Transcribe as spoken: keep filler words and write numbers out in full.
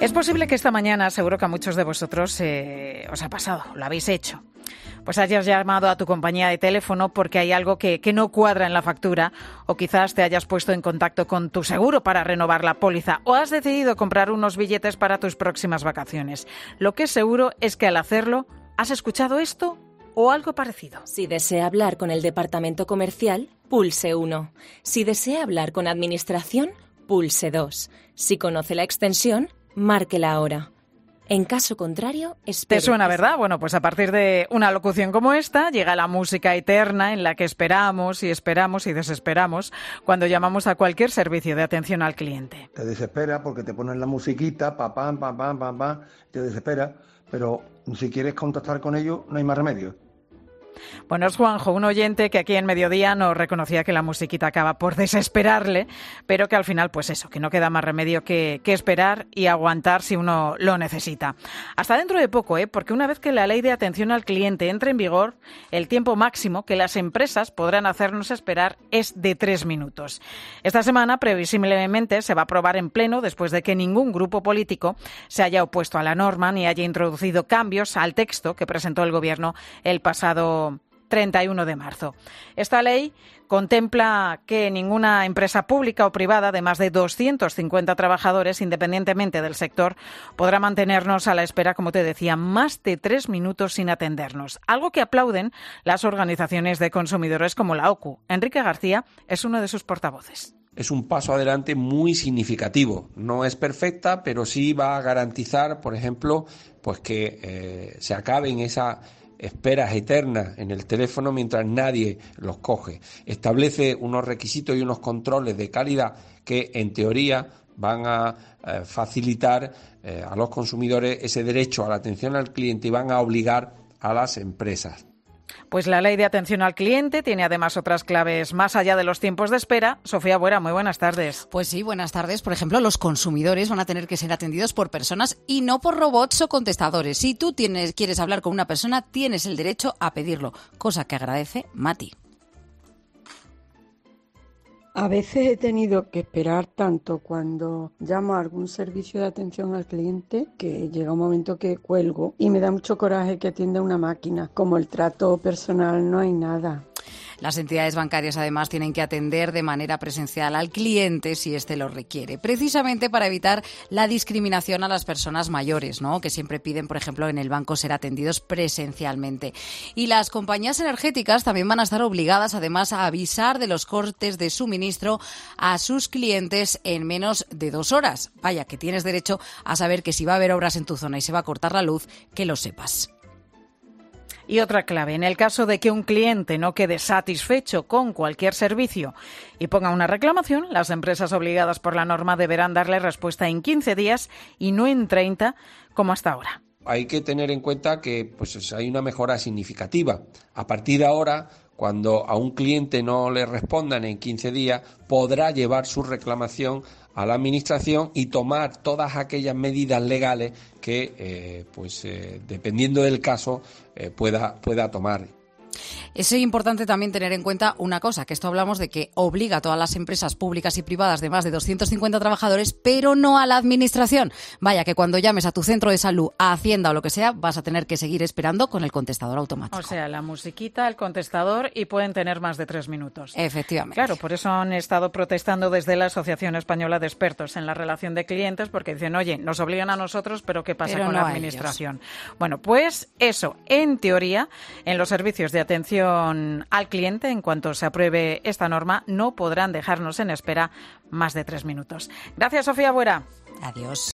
Es posible que esta mañana, seguro que a muchos de vosotros eh, os ha pasado, lo habéis hecho. Pues hayas llamado a tu compañía de teléfono porque hay algo que, que no cuadra en la factura, o quizás te hayas puesto en contacto con tu seguro para renovar la póliza, o has decidido comprar unos billetes para tus próximas vacaciones. Lo que es seguro es que al hacerlo, ¿has escuchado esto o algo parecido? Si desea hablar con el departamento comercial, pulse uno. Si desea hablar con administración, pulse dos. Si conoce la extensión, márquela ahora. En caso contrario, espere. ¿Te suena, verdad? Bueno, pues a partir de una locución como esta, llega la música eterna en la que esperamos y esperamos y desesperamos cuando llamamos a cualquier servicio de atención al cliente. Te desespera porque te ponen la musiquita, pa, pam, pam, pam, pam, pam, te desespera, pero si quieres contactar con ellos, no hay más remedio. Bueno, es Juanjo, un oyente que aquí en Mediodía no reconocía que la musiquita acaba por desesperarle, pero que al final, pues eso, que no queda más remedio que, que esperar y aguantar si uno lo necesita. Hasta dentro de poco, ¿eh? Porque una vez que la ley de atención al cliente entre en vigor, el tiempo máximo que las empresas podrán hacernos esperar es de tres minutos. Esta semana, previsiblemente, se va a aprobar en pleno después de que ningún grupo político se haya opuesto a la norma ni haya introducido cambios al texto que presentó el Gobierno el pasado treinta y uno de marzo. Esta ley contempla que ninguna empresa pública o privada de más de doscientos cincuenta trabajadores, independientemente del sector, podrá mantenernos a la espera, como te decía, más de tres minutos sin atendernos. Algo que aplauden las organizaciones de consumidores como la O C U. Enrique García es uno de sus portavoces. Es un paso adelante muy significativo. No es perfecta, pero sí va a garantizar, por ejemplo, pues que eh, se acabe en esa esperas eternas en el teléfono mientras nadie los coge. Establece unos requisitos y unos controles de calidad que, en teoría, van a eh, facilitar eh, a los consumidores ese derecho a la atención al cliente y van a obligar a las empresas. Pues la ley de atención al cliente tiene además otras claves más allá de los tiempos de espera. Sofía Buera, muy buenas tardes. Pues sí, buenas tardes. Por ejemplo, los consumidores van a tener que ser atendidos por personas y no por robots o contestadores. Si tú tienes, quieres hablar con una persona, tienes el derecho a pedirlo, cosa que agradece Mati. A veces he tenido que esperar tanto cuando llamo a algún servicio de atención al cliente que llega un momento que cuelgo y me da mucho coraje que atienda una máquina. Como el trato personal no hay nada. Las entidades bancarias, además, tienen que atender de manera presencial al cliente si éste lo requiere, precisamente para evitar la discriminación a las personas mayores, ¿no? Que siempre piden, por ejemplo, en el banco ser atendidos presencialmente. Y las compañías energéticas también van a estar obligadas, además, a avisar de los cortes de suministro a sus clientes en menos de dos horas. Vaya, que tienes derecho a saber que si va a haber obras en tu zona y se va a cortar la luz, que lo sepas. Y otra clave, en el caso de que un cliente no quede satisfecho con cualquier servicio y ponga una reclamación, las empresas obligadas por la norma deberán darle respuesta en quince días y no en treinta, como hasta ahora. Hay que tener en cuenta que pues, hay una mejora significativa. A partir de ahora, cuando a un cliente no le respondan en quince días, podrá llevar su reclamación a la Administración y tomar todas aquellas medidas legales que, eh, pues, eh, dependiendo del caso, eh, pueda, pueda tomar. Es importante también tener en cuenta una cosa, que esto hablamos de que obliga a todas las empresas públicas y privadas de más de doscientos cincuenta trabajadores, pero no a la Administración. Vaya, que cuando llames a tu centro de salud, a Hacienda o lo que sea, vas a tener que seguir esperando con el contestador automático. O sea, la musiquita, el contestador y pueden tener más de tres minutos. Efectivamente. Claro, por eso han estado protestando desde la Asociación Española de Expertos en la Relación de Clientes, porque dicen, oye, nos obligan a nosotros, pero ¿qué pasa pero con no la Administración? Bueno, pues eso, en teoría, en los servicios de atención al cliente, en cuanto se apruebe esta norma, no podrán dejarnos en espera más de tres minutos. Gracias, Sofía Buera. Adiós.